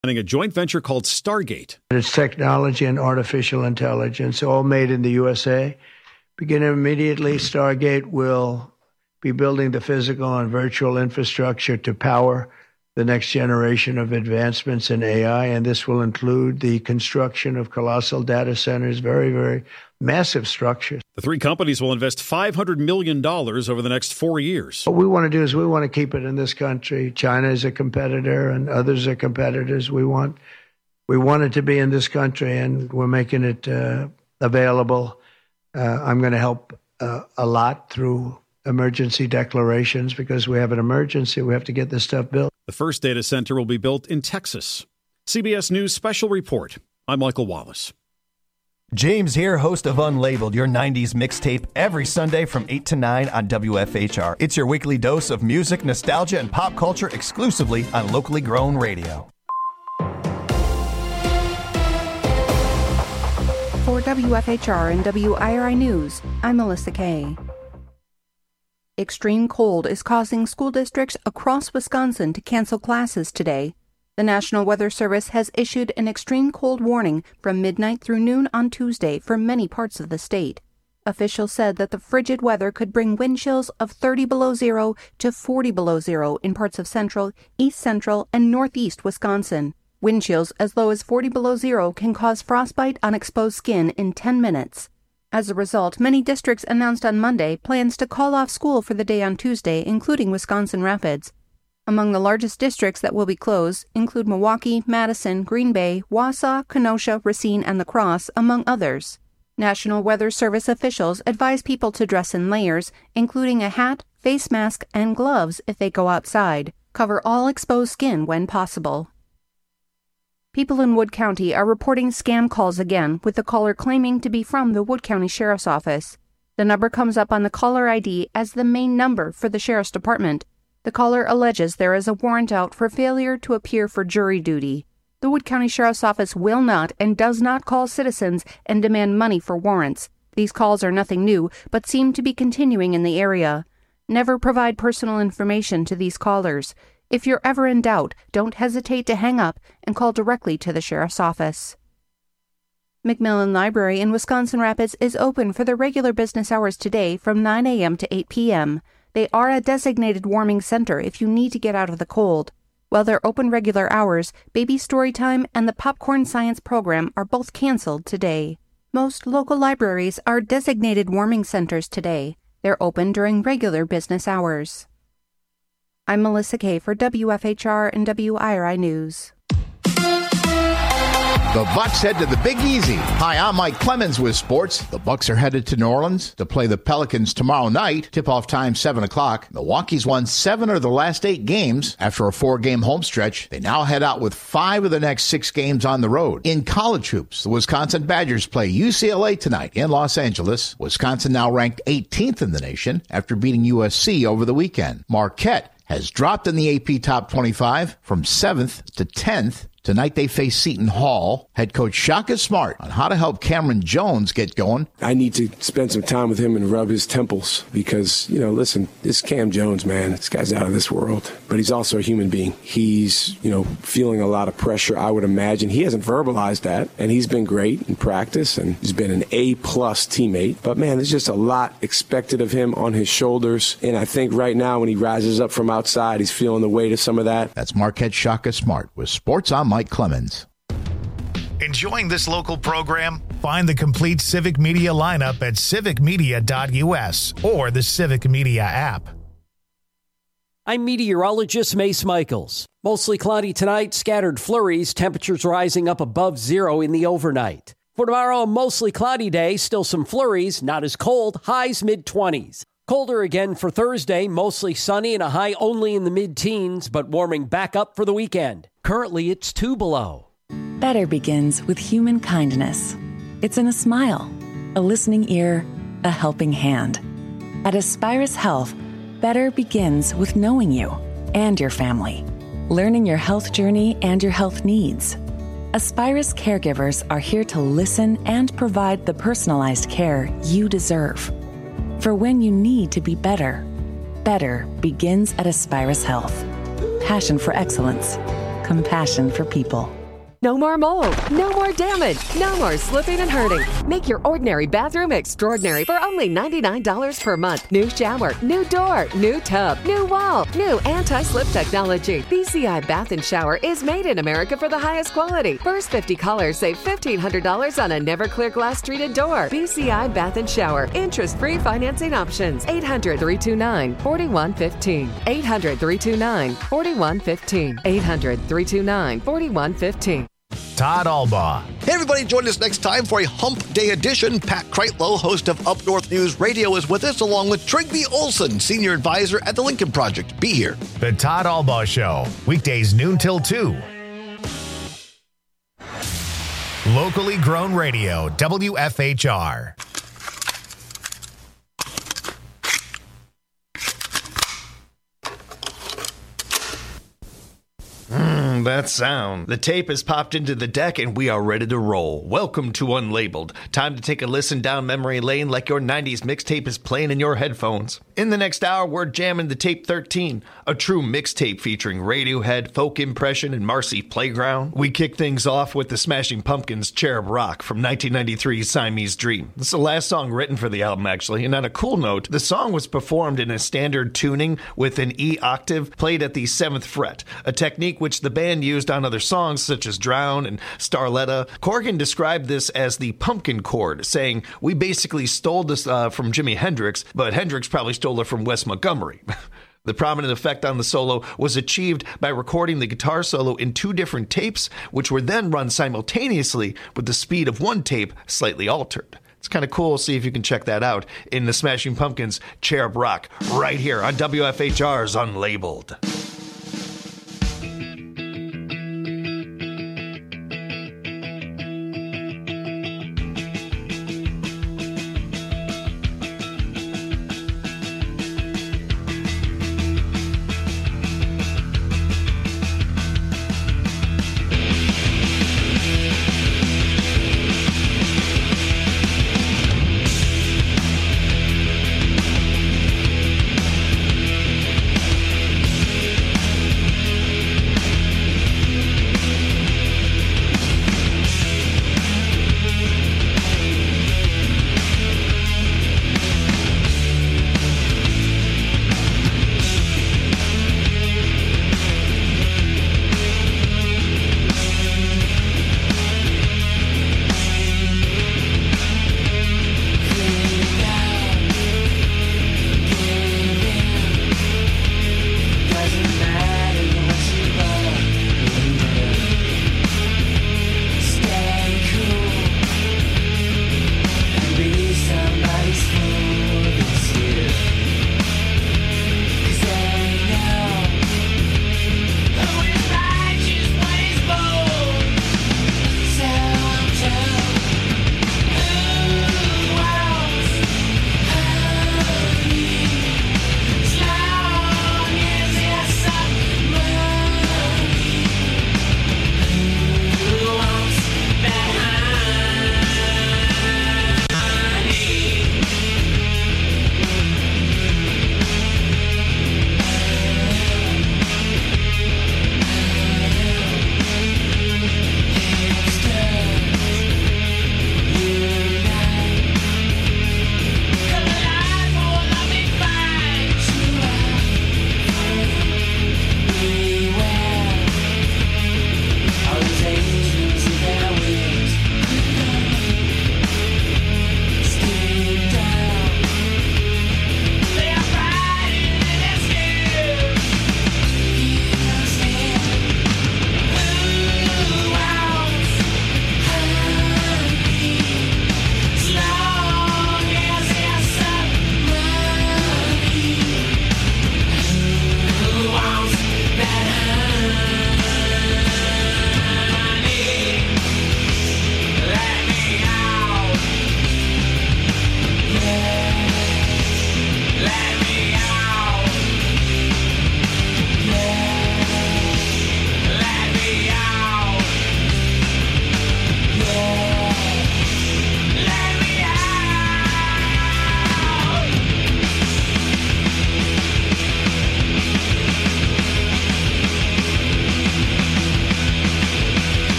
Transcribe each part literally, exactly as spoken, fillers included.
A joint venture called Stargate. It's technology and artificial intelligence, all made in the U S A. Beginning immediately, Stargate will be building the physical and virtual infrastructure to power the next generation of advancements in A I, and this will include the construction of colossal data centers, very, very massive structures. The three companies will invest five hundred million dollars over the next four years. What we want to do is we want to keep it in this country. China is a competitor and others are competitors. We want we want it to be in this country, and we're making it uh, available. Uh, I'm going to help uh, a lot through emergency declarations because we have an emergency. We have to get this stuff built. The first data center will be built in Texas. C B S News Special Report. I'm Michael Wallace. James here, host of Unlabeled, your nineties mixtape, every Sunday from eight to nine on W F H R. It's your weekly dose of music, nostalgia, and pop culture exclusively on locally grown radio. For W F H R and W I R I News, I'm Melissa Kay. Extreme cold is causing school districts across Wisconsin to cancel classes today. The National Weather Service has issued an extreme cold warning from midnight through noon on Tuesday for many parts of the state. Officials said that the frigid weather could bring wind chills of thirty below zero to forty below zero in parts of central, east central, and northeast Wisconsin. Wind chills as low as forty below zero can cause frostbite on exposed skin in ten minutes. As a result, many districts announced on Monday plans to call off school for the day on Tuesday, including Wisconsin Rapids. Among the largest districts that will be closed include Milwaukee, Madison, Green Bay, Wausau, Kenosha, Racine, and La Crosse, among others. National Weather Service officials advise people to dress in layers, including a hat, face mask, and gloves if they go outside. Cover all exposed skin when possible. People in Wood County are reporting scam calls again, with the caller claiming to be from the Wood County Sheriff's Office. The number comes up on the caller I D as the main number for the Sheriff's Department. The caller alleges there is a warrant out for failure to appear for jury duty. The Wood County Sheriff's Office will not and does not call citizens and demand money for warrants. These calls are nothing new, but seem to be continuing in the area. Never provide personal information to these callers. If you're ever in doubt, don't hesitate to hang up and call directly to the Sheriff's Office. McMillan Library in Wisconsin Rapids is open for the regular business hours today from nine a.m. to eight p.m. They are a designated warming center if you need to get out of the cold. While they're open regular hours, Baby Storytime and the Popcorn Science program are both canceled today. Most local libraries are designated warming centers today. They're open during regular business hours. I'm Melissa Kay for W F H R and W I R I News. The Bucks head to the Big Easy. Hi, I'm Mike Clemens with sports. The Bucks are headed to New Orleans to play the Pelicans tomorrow night. Tip-off time, seven o'clock. Milwaukee's won seven of the last eight games. After a four-game home stretch, they now head out with five of the next six games on the road. In college hoops, the Wisconsin Badgers play U C L A tonight in Los Angeles. Wisconsin now ranked eighteenth in the nation after beating U S C over the weekend. Marquette has dropped in the A P Top twenty-five from seventh to tenth. Tonight they face Seton Hall. Head coach Shaka Smart on how to help Cameron Jones get going. I need to spend some time with him and rub his temples because, you know, listen, this Cam Jones, man, this guy's out of this world. But he's also a human being. He's, you know, feeling a lot of pressure, I would imagine. He hasn't verbalized that, and he's been great in practice, and he's been an A-plus teammate. But, man, there's just a lot expected of him on his shoulders. And I think right now when he rises up from outside, he's feeling the weight of some of that. That's Marquette Shaka Smart with Sports on Mike Clemens. Enjoying this local program? Find the complete Civic Media lineup at civic media dot u s or the Civic Media app. I'm meteorologist Mace Michaels. Mostly cloudy tonight, scattered flurries, temperatures rising up above zero in the overnight. For tomorrow, a mostly cloudy day, still some flurries, not as cold, highs mid-twenties. Colder again for Thursday, mostly sunny and a high only in the mid-teens, but warming back up for the weekend. Currently, it's two below. Better begins with human kindness. It's in a smile, a listening ear, a helping hand. At Aspirus Health, better begins with knowing you and your family, learning your health journey and your health needs. Aspirus caregivers are here to listen and provide the personalized care you deserve. For when you need to be better, better begins at Aspirus Health. Passion for excellence. compassion for people. No more mold, no more damage, no more slipping and hurting. Make your ordinary bathroom extraordinary for only ninety-nine dollars per month. New shower, new door, new tub, new wall, new anti-slip technology. B C I Bath and Shower is made in America for the highest quality. First fifty callers save fifteen hundred dollars on a never clear glass treated door. B C I Bath and Shower. Interest-free financing options. eight hundred, three two nine, four one one five. eight hundred, three two nine, four one one five. eight hundred, three two nine, four one one five. Todd Albaugh. Hey, everybody, join us next time for a Hump Day edition. Pat Kreitlow, host of Up North News Radio, is with us, along with Trigby Olson, senior advisor at the Lincoln Project. Be here. The Todd Albaugh Show, weekdays noon till two. Locally grown radio, W F H R. Mmm, that sound. The tape has popped into the deck and we are ready to roll. Welcome to Unlabeled. Time to take a listen down memory lane like your nineties mixtape is playing in your headphones. In the next hour, we're jamming the Tape thirteen, a true mixtape featuring Radiohead, Folk Impression, and Marcy Playground. We kick things off with the Smashing Pumpkins' Cherub Rock from nineteen ninety-three's Siamese Dream. This is the last song written for the album, actually, and on a cool note, the song was performed in a standard tuning with an E octave played at the seventh fret, a technique which the band used on other songs such as Drown and Starletta. Corgan described this as the pumpkin chord, saying, "We basically stole this uh, from Jimi Hendrix, but Hendrix probably stole it from Wes Montgomery." The prominent effect on the solo was achieved by recording the guitar solo in two different tapes, which were then run simultaneously with the speed of one tape slightly altered. It's kind of cool. See if you can check that out in the Smashing Pumpkins' Cherub Rock right here on W F H R's Unlabeled.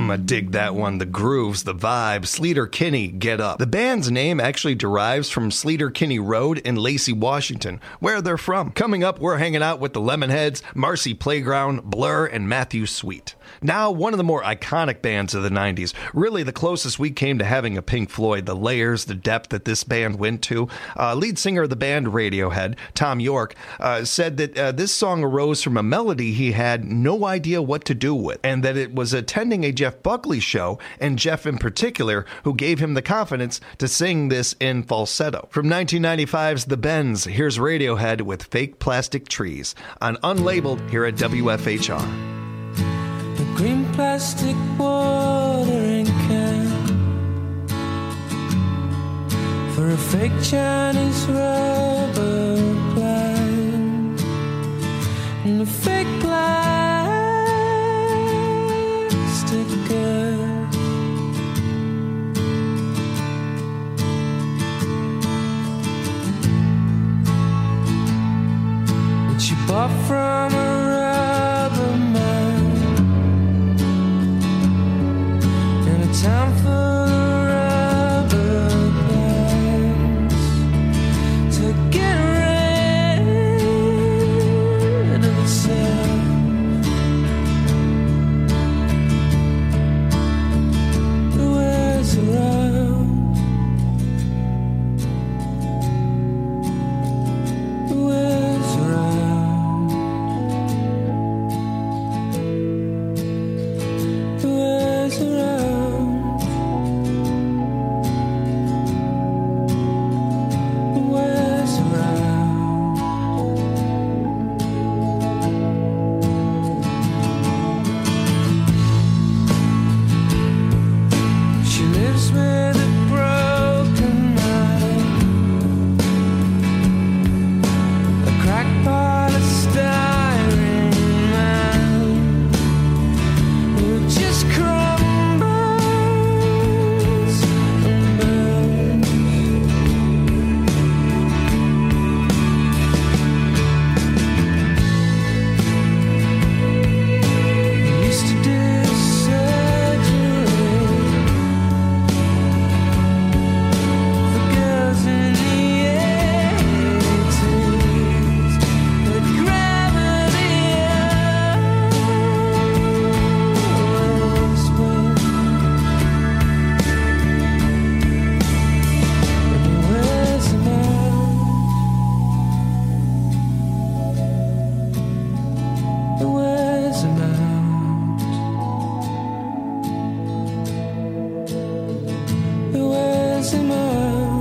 I dig that one. The grooves, the vibe. Sleater Kinney, Get Up. The band's name actually derives from Sleater Kinney Road in Lacey, Washington, where they're from. Coming up, we're hanging out with the Lemonheads, Marcy Playground, Blur, and Matthew Sweet. Now, one of the more iconic bands of the nineties, really the closest we came to having a Pink Floyd, the layers, the depth that this band went to. Uh, lead singer of the band Radiohead, Tom York, uh, said that uh, this song arose from a melody he had no idea what to do with, and that it was attending a Jeff Buckley show, and Jeff in particular, who gave him the confidence to sing this in falsetto. From nineteen ninety-five's The Bends, here's Radiohead with Fake Plastic Trees on Unlabeled here at W F H R. The green plastic watering can for a fake Chinese rubber plant and a fake plastic girl. That you bought from a rubber man in a town full of rubber plants to get rid of itself. It wears around. It wears around. It wears around. It wears around. She lives with a broken mind, a crackpot of styrene man who just crumbles and burns. Used to do surgery for girls in the eighties, but gravity always wins. And it wears them out. It wears them out. It wears him out.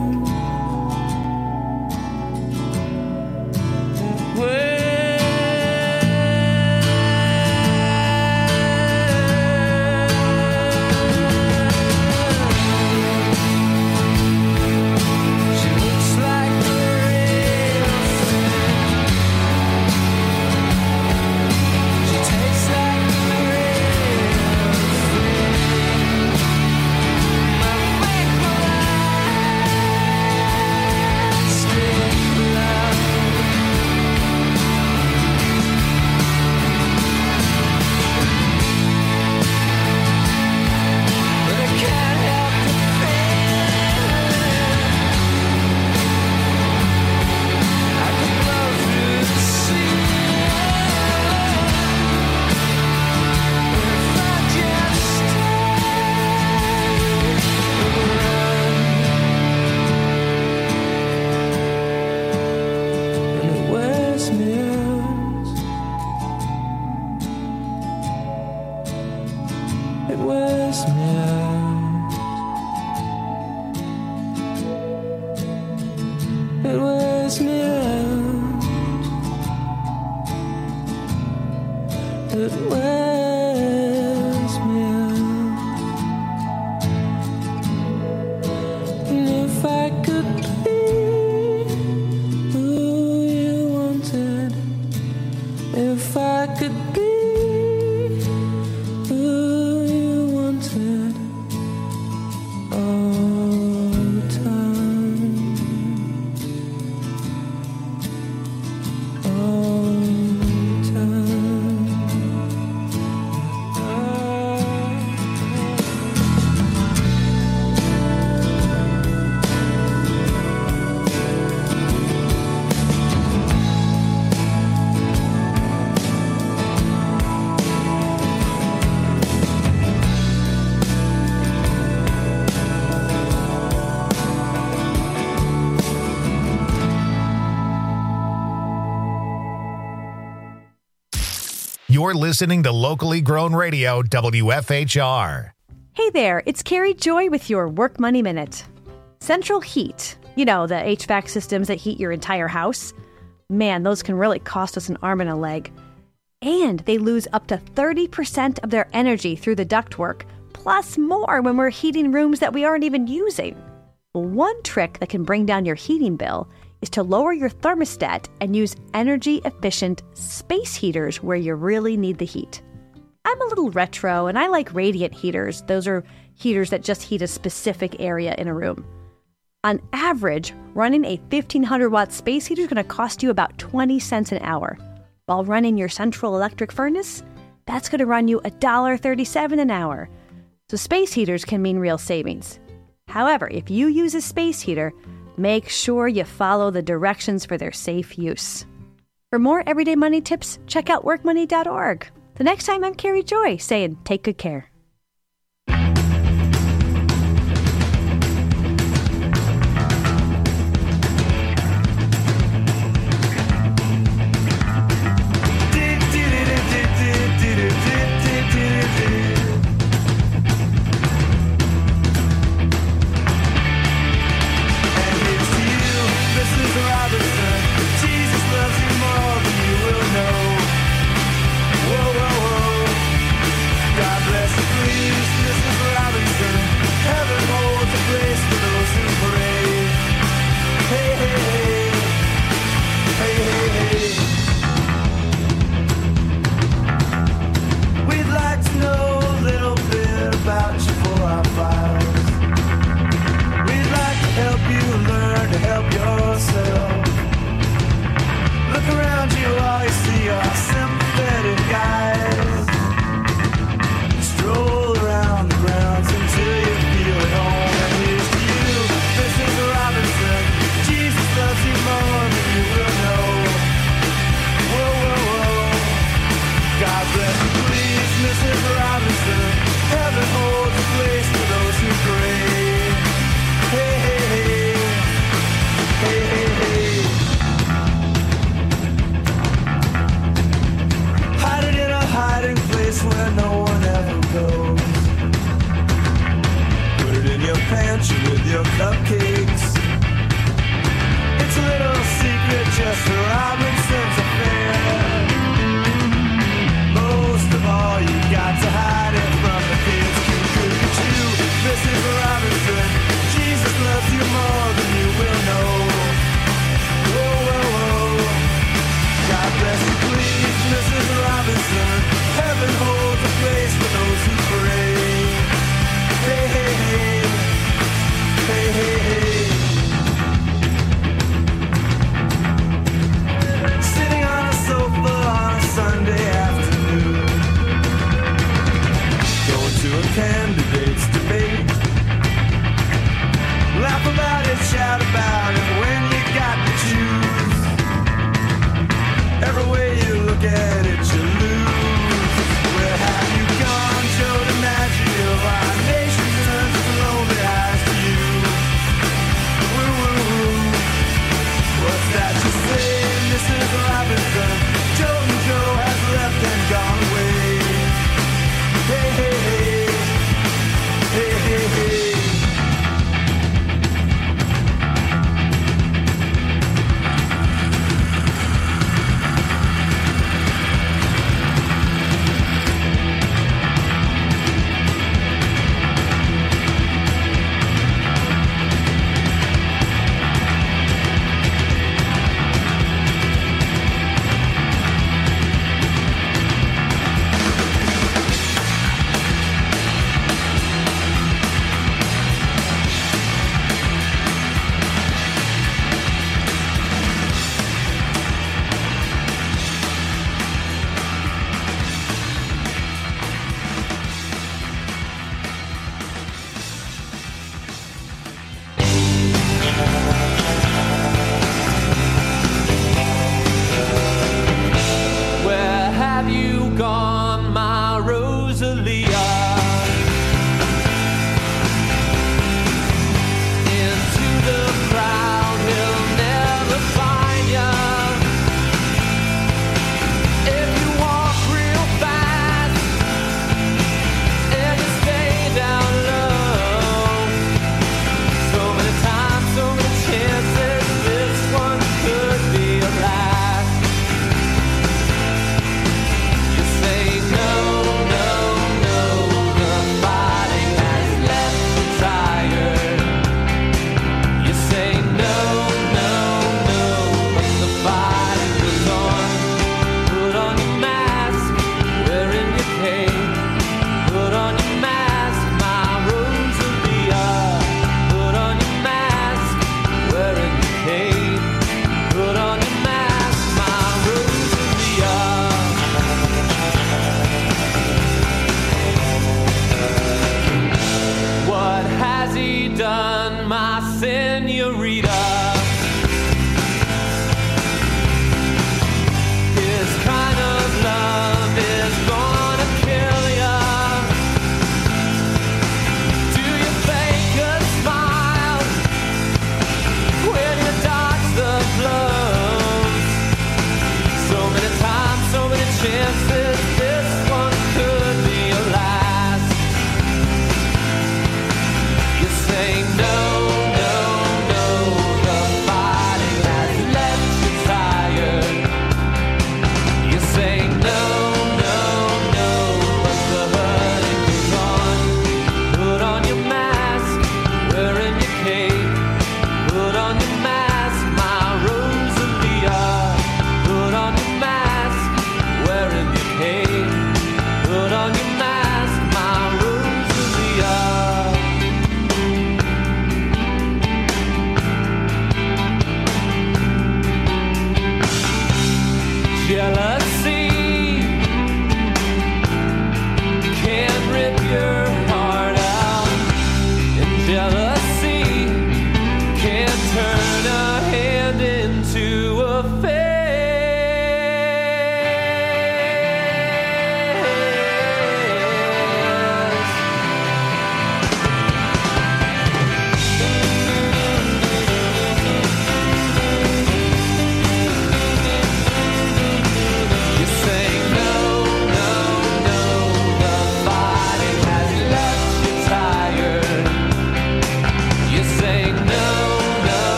It wears. She looks like the real thing. She tastes like the real thing. My fake plastic love. But I can't help the feeling. I could blow through the ceiling. But if I just stay, and it wears me out. It wears me out. It wears me out. It wears me out. And if I could be who you wanted, if I could be who you wanted all the time, all the time. You're listening to Locally Grown Radio, W F H R. Hey there, it's Carrie Joy with your Work Money Minute. Central heat, you know, the H V A C systems that heat your entire house. Man, those can really cost us an arm and a leg. And they lose up to thirty percent of their energy through the ductwork, plus more when we're heating rooms that we aren't even using. Well, one trick that can bring down your heating bill is to lower your thermostat and use energy-efficient space heaters where you really need the heat. I'm a little retro, and I like radiant heaters. Those are heaters that just heat a specific area in a room. On average, running a fifteen hundred watt space heater is going to cost you about twenty cents an hour. While running your central electric furnace, that's going to run you one dollar and thirty-seven cents an hour. So space heaters can mean real savings. However, if you use a space heater, make sure you follow the directions for their safe use. For more everyday money tips, check out work money dot org. The next time, I'm Carrie Joy saying, take good care. Most of all, you got to hide it from the kids. This is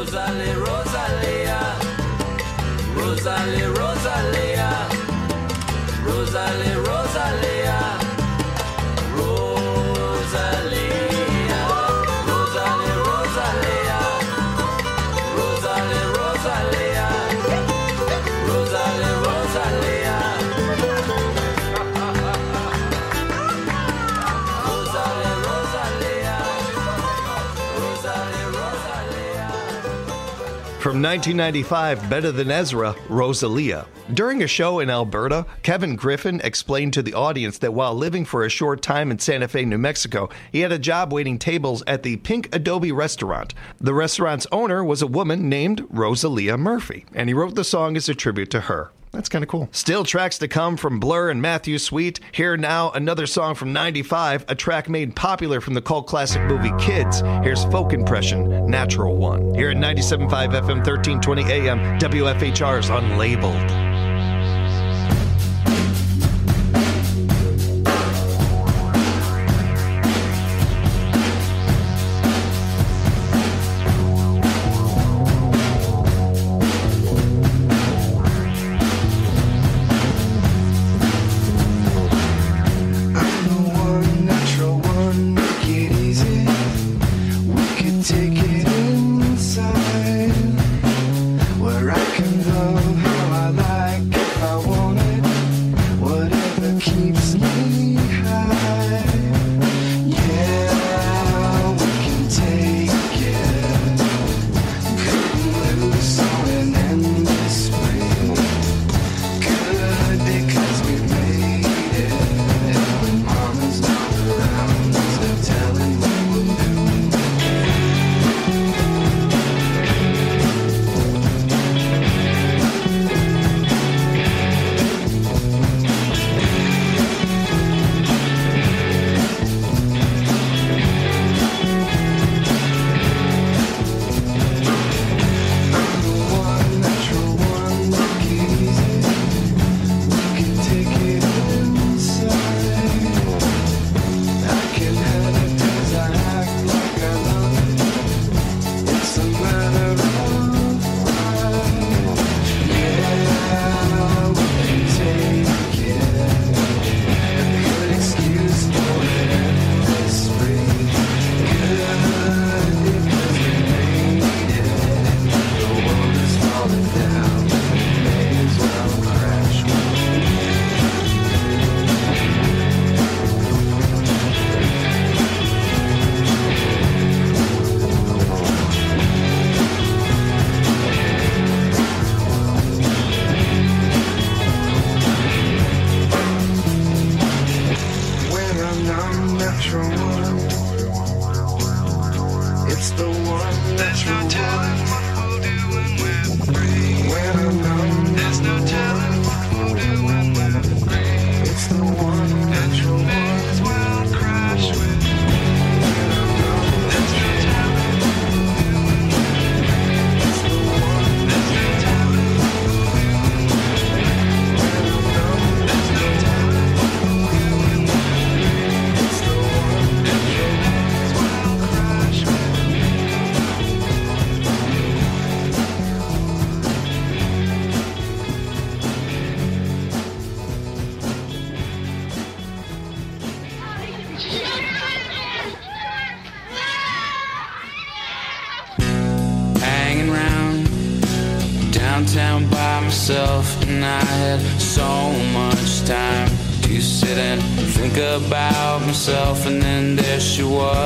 Rosalie, Rosalia, Rosalie, Rosalia, Rosalie, Rosalia, Rosalia, Rosalie, Rosalia, Rosalie, Rosalia, Rosalie, Rosalia. From nineteen ninety-five, Better Than Ezra, Rosalia. During a show in Alberta, Kevin Griffin explained to the audience that while living for a short time in Santa Fe, New Mexico, he had a job waiting tables at the Pink Adobe restaurant. The restaurant's owner was a woman named Rosalia Murphy, and he wrote the song as a tribute to her. That's kind of cool. Still tracks to come from Blur and Matthew Sweet. Here now, another song from ninety-five, a track made popular from the cult classic movie Kids. Here's Folk Impression, Natural One. Here at ninety-seven point five F M, thirteen twenty A M, W F H R's Unlabeled. downtown by myself, and I had so much time to sit and think about myself, and then there she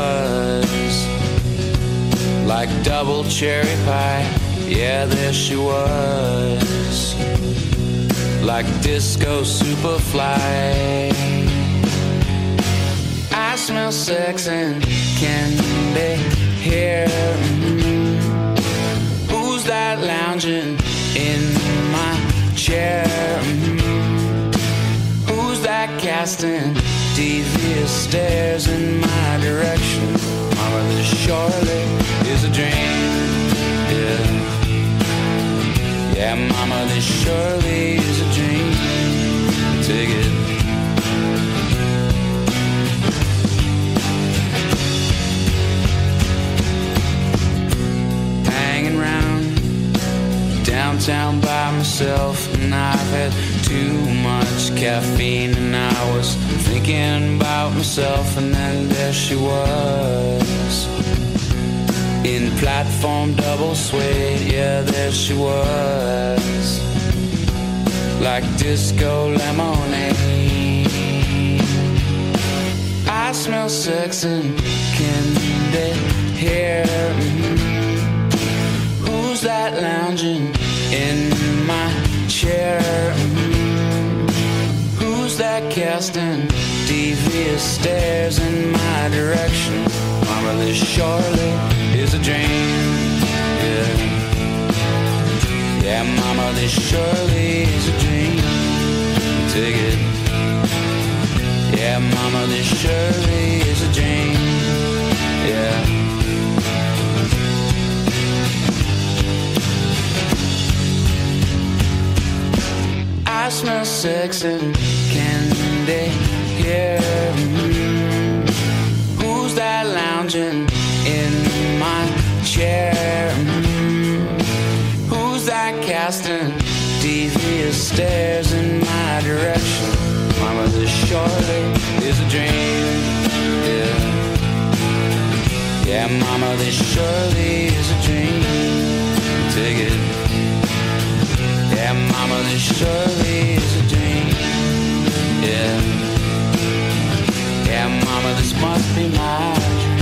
was, like double cherry pie. Yeah, there she was, like disco superfly. I smell sex and candy here. Mm-hmm. Who's that lounging in my chair? Mm-hmm. Who's that casting devious stares in my direction? Mama, this surely is a dream. Yeah, yeah, mama, this surely is a dream. Take it. Hanging round down by myself, and I've had too much caffeine, and I was thinking about myself, and then there she was in platform double suede. Yeah, there she was, like disco lemonade. I smell sex and candy here. Mm-hmm. Who's that lounging in my chair? Mm-hmm. Who's that casting devious stares in my direction? Mama, this surely is a dream. Yeah, yeah, mama, this surely is a dream. Take it. Yeah, mama, this surely is a dream. Yeah. I smell sex and candy here. Mm-hmm. Who's that lounging in my chair? Mm-hmm. Who's that casting devious stares in my direction? Mama, this surely is a dream. Yeah, yeah, mama, this surely is a dream. Take it. Yeah, mama, this surely is a dream. Yeah, yeah, mama, this must be my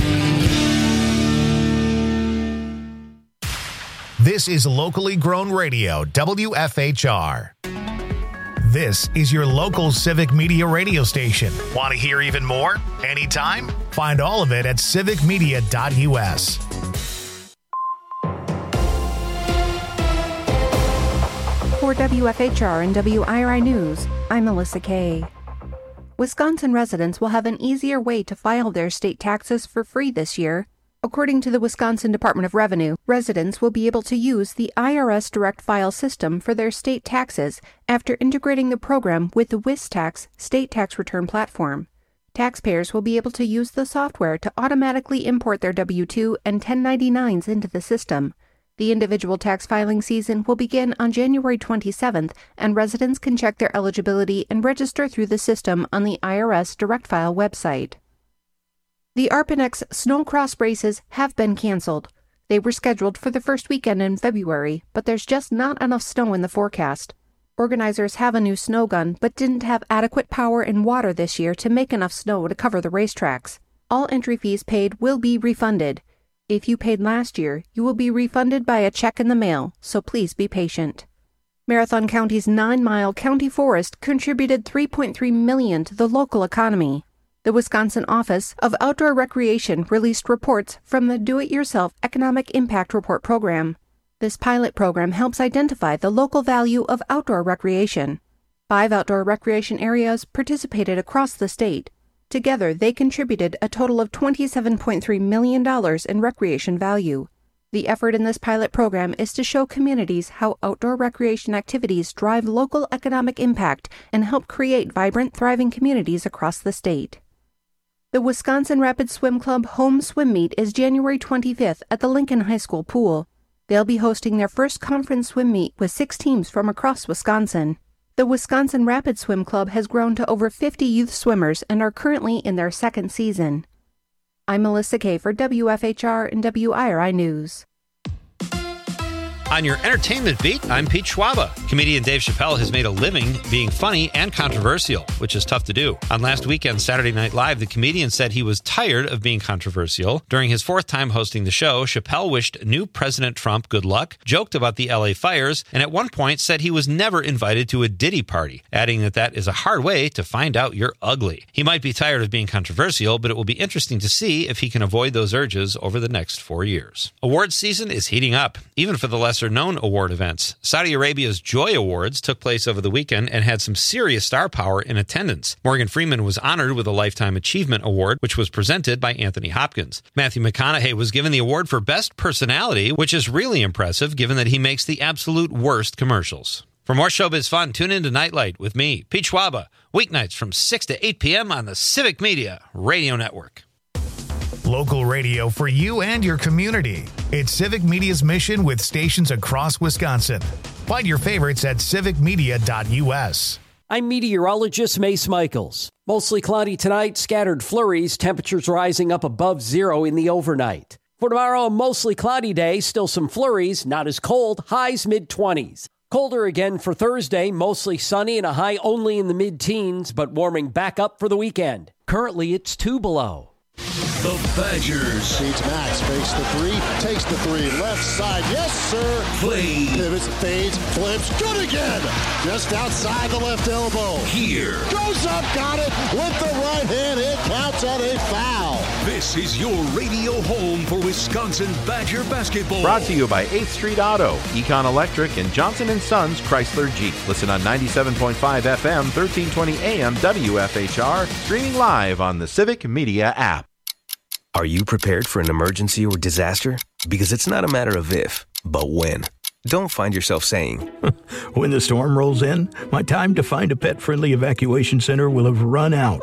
dream. This is locally grown radio, W F H R. This is your local civic media radio station. Want to hear even more? Anytime? Find all of it at civic media dot U S. For W F H R and W I R I News, I'm Melissa Kay. Wisconsin residents will have an easier way to file their state taxes for free this year. According to the Wisconsin Department of Revenue, residents will be able to use the I R S Direct File system for their state taxes after integrating the program with the WisTax state tax return platform. Taxpayers will be able to use the software to automatically import their W two and ten ninety-nines into the system. The individual tax filing season will begin on January twenty-seventh, and residents can check their eligibility and register through the system on the I R S Direct File website. The Arpanex Snowcross races have been canceled. They were scheduled for the first weekend in February, but there's just not enough snow in the forecast. Organizers have a new snow gun, but didn't have adequate power and water this year to make enough snow to cover the racetracks. All entry fees paid will be refunded. If you paid last year, you will be refunded by a check in the mail, so please be patient. Marathon County's nine-mile county forest contributed three point three million dollars to the local economy. The Wisconsin Office of Outdoor Recreation released reports from the Do-It-Yourself Economic Impact Report program. This pilot program helps identify the local value of outdoor recreation. Five outdoor recreation areas participated across the state. Together, they contributed a total of twenty-seven point three million dollars in recreation value. The effort in this pilot program is to show communities how outdoor recreation activities drive local economic impact and help create vibrant, thriving communities across the state. The Wisconsin Rapid Swim Club home swim meet is January twenty-fifth at the Lincoln High School pool. They'll be hosting their first conference swim meet with six teams from across Wisconsin. The Wisconsin Rapid Swim Club has grown to over fifty youth swimmers and are currently in their second season. I'm Melissa Kay for W F H R and W I R I News. On your entertainment beat, I'm Pete Schwaba. Comedian Dave Chappelle has made a living being funny and controversial, which is tough to do. On last weekend's Saturday Night Live, the comedian said he was tired of being controversial. During his fourth time hosting the show, Chappelle wished new President Trump good luck, joked about the L A fires, and at one point said he was never invited to a Diddy party, adding that that is a hard way to find out you're ugly. He might be tired of being controversial, but it will be interesting to see if he can avoid those urges over the next four years. Awards season is heating up, even for the lesser known award events. Saudi Arabia's Joy Awards took place over the weekend and had some serious star power in attendance. Morgan Freeman was honored with a Lifetime Achievement Award, which was presented by Anthony Hopkins. Matthew McConaughey was given the award for Best Personality, which is really impressive given that he makes the absolute worst commercials. For more showbiz fun, tune in to Nightlight with me, Pete Schwaba, weeknights from six to eight p.m. on the Civic Media Radio Network. Local radio for you and your community. It's Civic Media's mission with stations across Wisconsin. Find your favorites at civic media dot u s. I'm meteorologist Mace Michaels. Mostly cloudy tonight, scattered flurries, temperatures rising up above zero in the overnight. For tomorrow, a mostly cloudy day, still some flurries, not as cold, highs mid-twenties. Colder again for Thursday, mostly sunny and a high only in the mid-teens, but warming back up for the weekend. Currently, it's two below. The Badgers. Feeds Max, fakes the three, takes the three, left side, yes sir. Play. Pivots, fades, flips, good again. Just outside the left elbow. Here. Goes up, got it with the right hand, it counts on a foul. This is your radio home for Wisconsin Badger basketball. Brought to you by eighth Street Auto, Econ Electric, and Johnson and Sons Chrysler Jeep. Listen on ninety-seven point five F M, thirteen twenty A M W F H R, streaming live on the Civic Media app. Are you prepared for an emergency or disaster? Because it's not a matter of if, but when. Don't find yourself saying, when the storm rolls in, my time to find a pet-friendly evacuation center will have run out.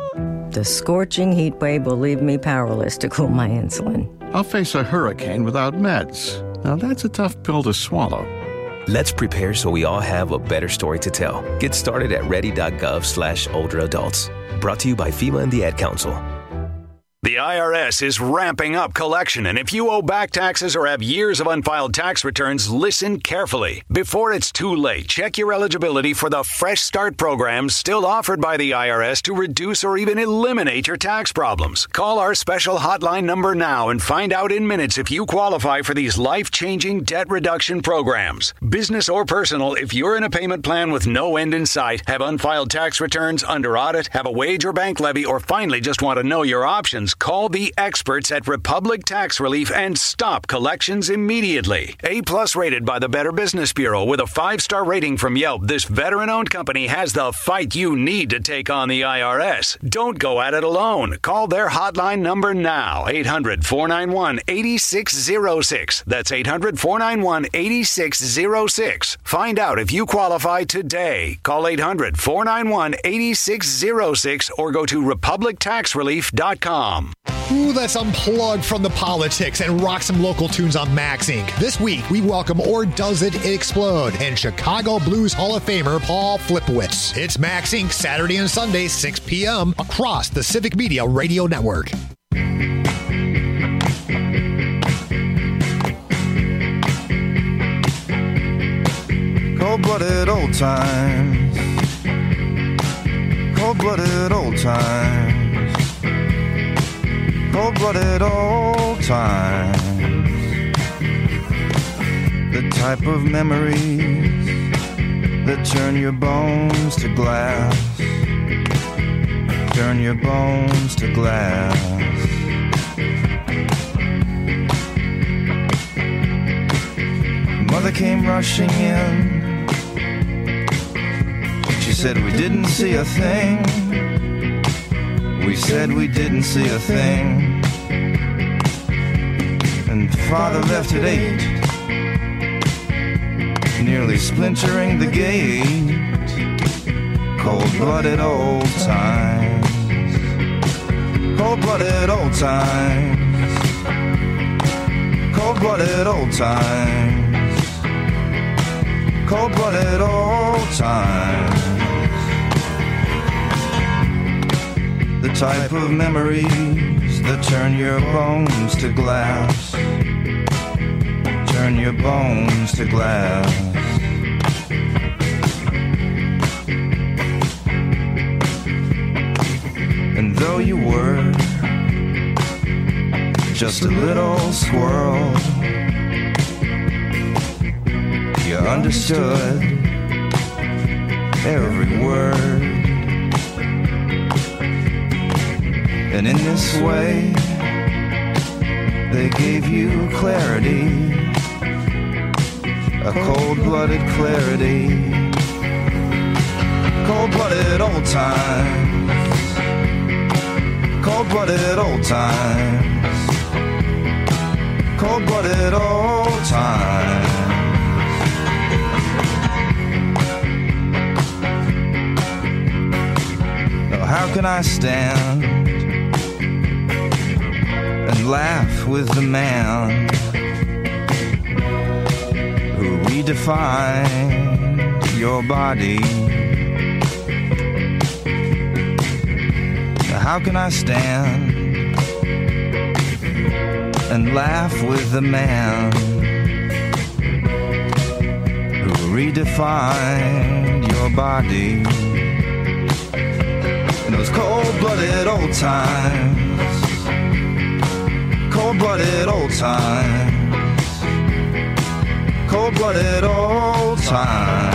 The scorching heat wave will leave me powerless to cool my insulin. I'll face a hurricane without meds. Now that's a tough pill to swallow. Let's prepare so we all have a better story to tell. Get started at ready.gov slash older adults. Brought to you by FEMA and the Ad Council. The I R S is ramping up collection, and if you owe back taxes or have years of unfiled tax returns, listen carefully. Before it's too late, check your eligibility for the Fresh Start program still offered by the I R S to reduce or even eliminate your tax problems. Call our special hotline number now and find out in minutes if you qualify for these life-changing debt reduction programs. Business or personal, if you're in a payment plan with no end in sight, have unfiled tax returns, under audit, have a wage or bank levy, or finally just want to know your options, call the experts at Republic Tax Relief and stop collections immediately. A-plus rated by the Better Business Bureau with a five-star rating from Yelp, this veteran-owned company has the fight you need to take on the I R S. Don't go at it alone. Call their hotline number now, eight hundred, four nine one, eight six zero six. That's eight hundred, four nine one, eight six zero six. Find out if you qualify today. Call eight hundred, four nine one, eight six zero six or go to republic tax relief dot com. Ooh, let's unplug from the politics and rock some local tunes on Max Incorporated. This week, we welcome Or Does It Explode and Chicago Blues Hall of Famer Paul Flipowitz. It's Max Incorporated, Saturday and Sunday, six p.m. across the Civic Media Radio Network. Cold-blooded old times. Cold-blooded old times. Cold-blooded old times. The type of memories that turn your bones to glass. Turn your bones to glass. Mother came rushing in. She said we didn't see a thing. We said we didn't see a thing. And Father left at eight, nearly splintering the gate. Cold-blooded old times. Cold-blooded old times. Cold-blooded old times. Cold-blooded old times. The type of memories that turn your bones to glass. Turn your bones to glass. And though you were just a little squirrel, you understood every word. And in this way, they gave you clarity, a cold-blooded clarity. Cold-blooded old times. Cold-blooded old times. Cold-blooded old times. Now how can I stand and laugh with the man who redefine your body. How can I stand and laugh with the man who redefined your body in those cold-blooded old times, cold-blooded old times, cold-blooded old times.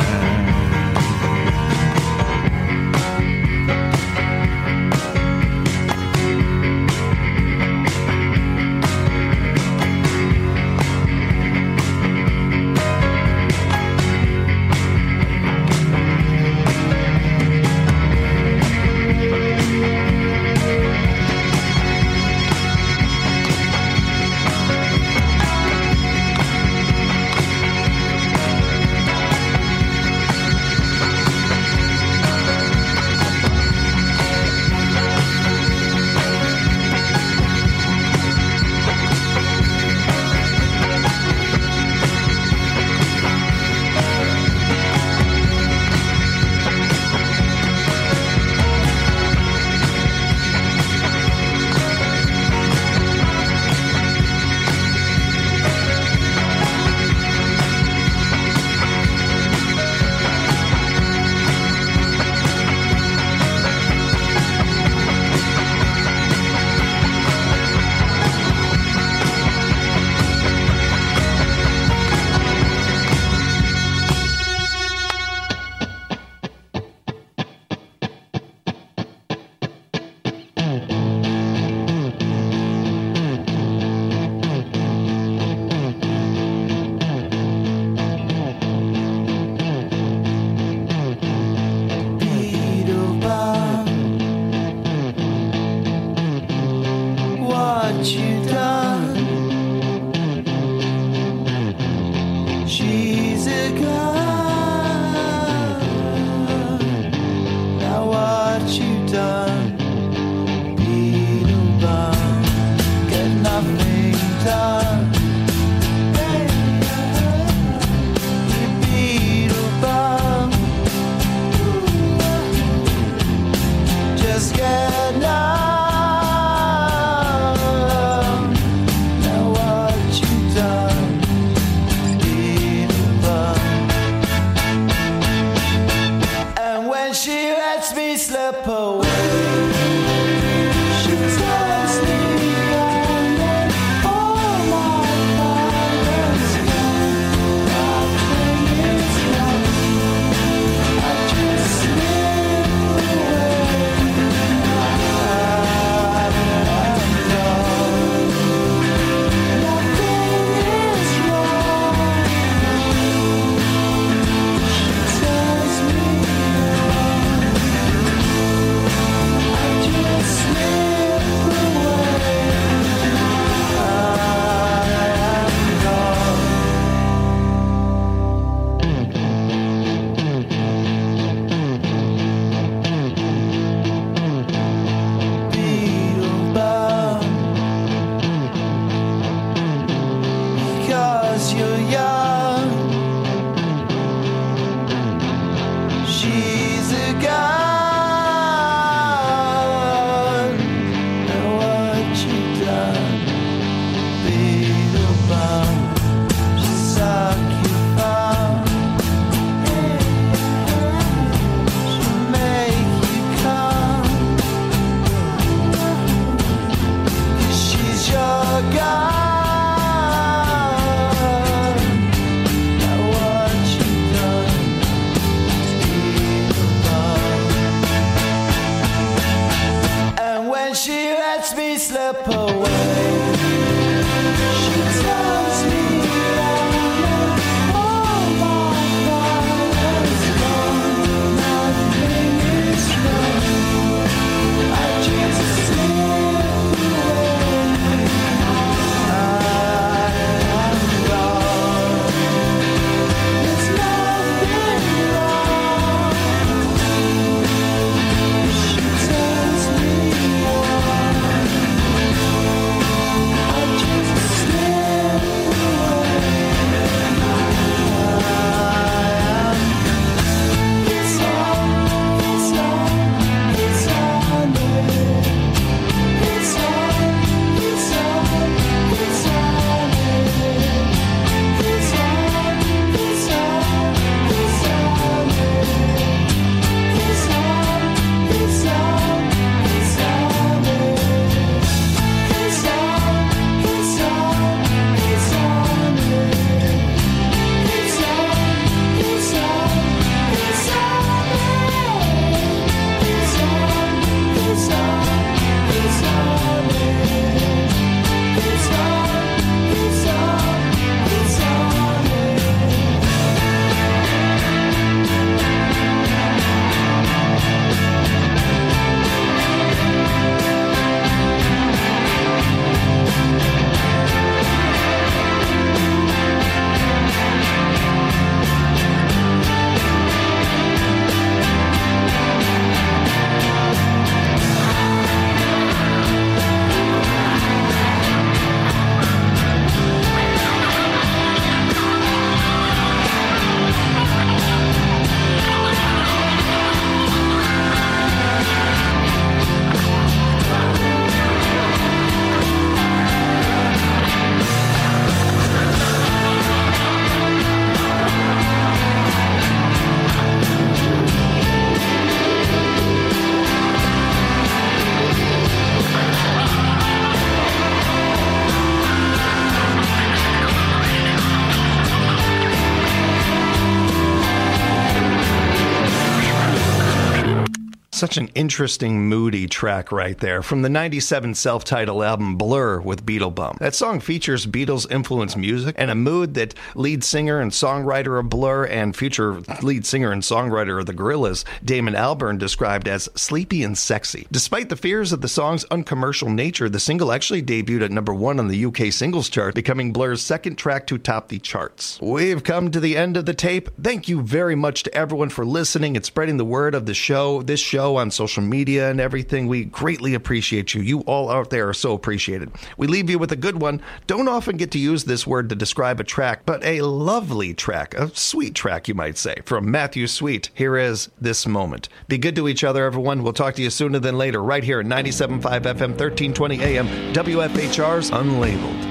Such an interesting, moody track right there from the ninety-seven self-titled album Blur with Beetlebum. That song features Beatles-influenced music and a mood that lead singer and songwriter of Blur and future lead singer and songwriter of the Gorillaz, Damon Albarn, described as sleepy and sexy. Despite the fears of the song's uncommercial nature, the single actually debuted at number one on the U K singles chart, becoming Blur's second track to top the charts. We've come to the end of the tape. Thank you very much to everyone for listening and spreading the word of the show, this show on social media and everything. We greatly appreciate you. You all out there are so appreciated. We leave you with a good one. Don't often get to use this word to describe a track, but a lovely track, a sweet track, you might say, from Matthew Sweet. Here is This Moment. Be good to each other, everyone. We'll talk to you sooner than later, right here at ninety-seven point five F M, thirteen twenty A M, W F H R's Unlabeled.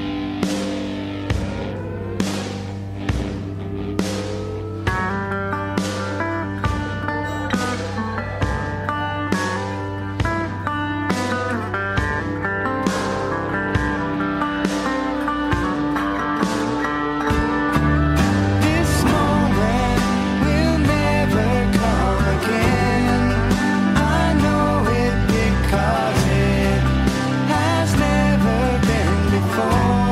Because it has never been before.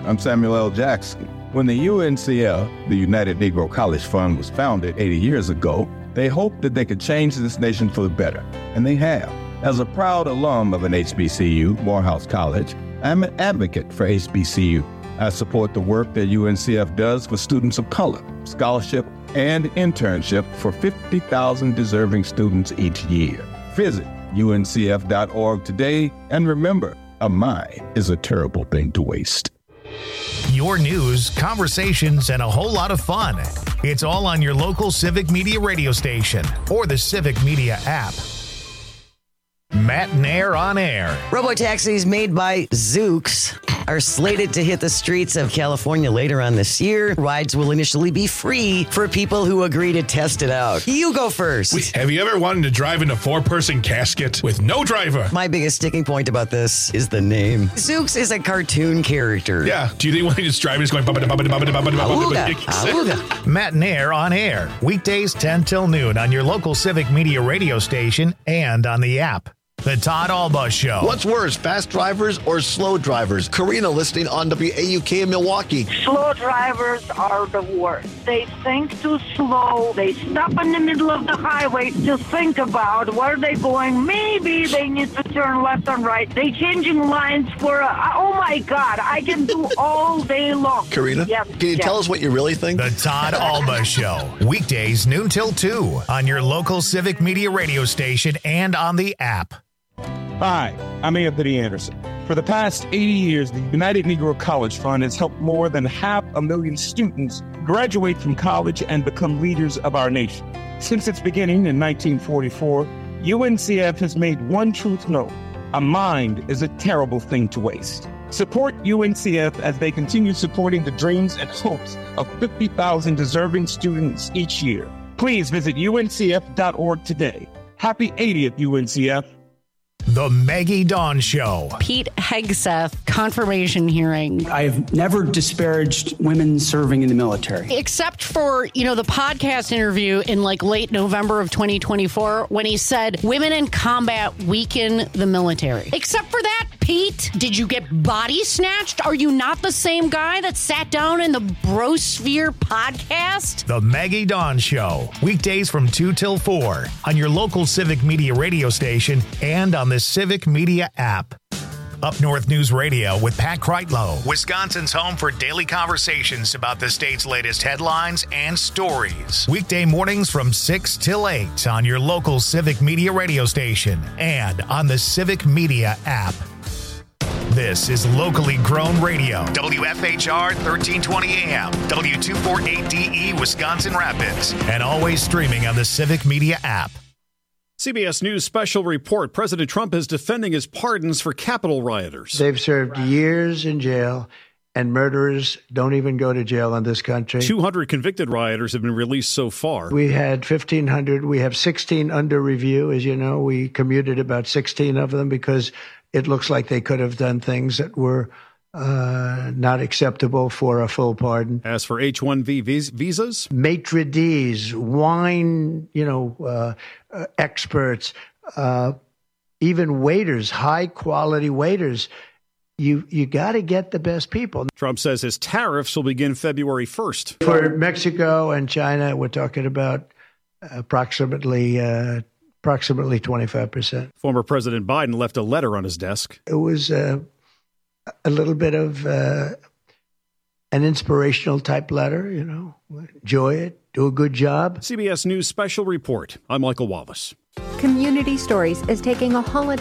I'm Samuel L. Jackson. When the U N C F, the United Negro College Fund, was founded eighty years ago, they hoped that they could change this nation for the better, and they have. As a proud alum of an H B C U, Morehouse College, I'm an advocate for H B C U. I support the work that U N C F does for students of color, scholarship, and internship for fifty thousand deserving students each year. Visit U N C F dot org today, and remember, a mind is a terrible thing to waste. Your news, conversations, and a whole lot of fun. It's all on your local Civic Media radio station or the Civic Media app. Matt and Air on Air. Robotaxis made by Zoox are slated to hit the streets of California later on this year. Rides will initially be free for people who agree to test it out. You go first. Wait, have you ever wanted to drive in a four-person casket with no driver? My biggest sticking point about this is the name. Zoox is a cartoon character. Yeah. Do you think when he just driving is going... Awooga. Awooga. Matt and Air on Air. Weekdays ten till noon on your local Civic Media radio station and on the app. The Todd Alba Show. What's worse, fast drivers or slow drivers? Karina listening on W A U K in Milwaukee. Slow drivers are the worst. They think too slow. They stop in the middle of the highway to think about where they're going. Maybe they need to turn left and right. They changing lines for, a, oh my God, I can do all day long. Karina, yes, can you yes. tell us what you really think? The Todd Alba Show. Weekdays noon till two on your local Civic Media radio station and on the app. Hi, I'm Anthony Anderson. For the past eighty years, the United Negro College Fund has helped more than half a million students graduate from college and become leaders of our nation. Since its beginning in nineteen forty-four, U N C F has made one truth known: a mind is a terrible thing to waste. Support U N C F as they continue supporting the dreams and hopes of fifty thousand deserving students each year. Please visit U N C F dot org today. Happy eightieth, U N C F. The Maggie Dawn Show. Pete Hegseth confirmation hearing. I have never disparaged women serving in the military. Except for, you know, the podcast interview in like late November of twenty twenty-four when he said women in combat weaken the military. Except for that, Pete, did you get body snatched? Are you not the same guy that sat down in the Brosphere podcast? The Maggie Dawn Show. Weekdays from two till four on your local Civic Media radio station and on the Civic Media app. Up North News Radio with Pat Kreitlow, Wisconsin's home for daily conversations about the state's latest headlines and stories. Weekday mornings from six till eight on your local Civic Media radio station and on the Civic Media app. This is locally grown radio. W F H R thirteen twenty A M, W two forty-eight D E, Wisconsin Rapids, and always streaming on the Civic Media app. C B S News special report. President Trump is defending his pardons for Capitol rioters. They've served years in jail, and murderers don't even go to jail in this country. two hundred convicted rioters have been released so far. We had fifteen hundred. We have sixteen under review. As you know, we commuted about sixteen of them because it looks like they could have done things that were uh, not acceptable for a full pardon. As for H one B vis- visas? Maitre d's, wine, you know, uh, uh, experts, uh, even waiters, high-quality waiters. You you got to get the best people. Trump says his tariffs will begin February first. For Mexico and China, we're talking about approximately uh, approximately twenty-five percent. Former President Biden left a letter on his desk. It was uh, a little bit of uh, an inspirational type letter, you know. Enjoy it. Do a good job. C B S News special report. I'm Michael Wallace. Community Stories is taking a holiday